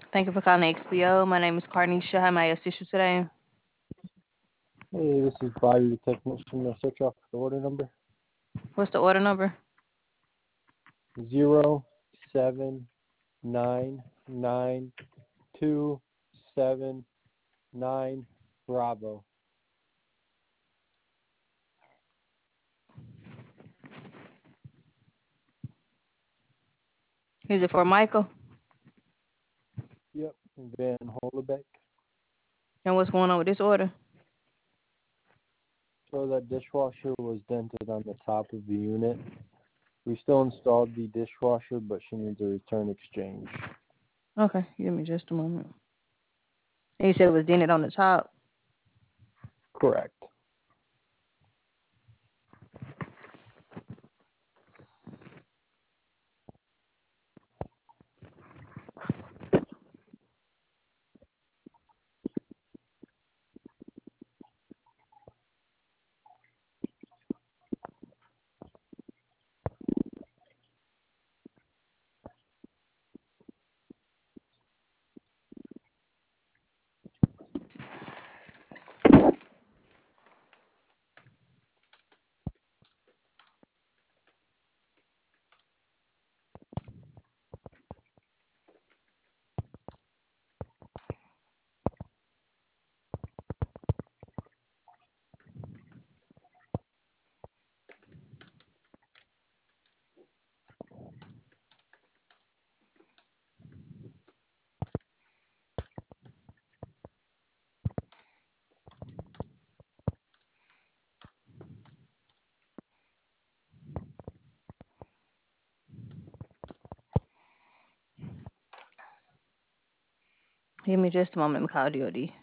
Thank you for calling XBO. My name is Carnisha. How may I assist you today? Hey, this is Bobby, the technician. I'll start you off with the order number What's the order number? 0799279 Bravo. Is it for Michael? Yep, Van Hollebeck. And what's going on with this order? So that dishwasher was dented on the top of the unit. We still installed the dishwasher, but she needs a return exchange. Okay, give me just a moment. And you said it was dented on the top. Correct. Give me just a moment. I'm call DOD.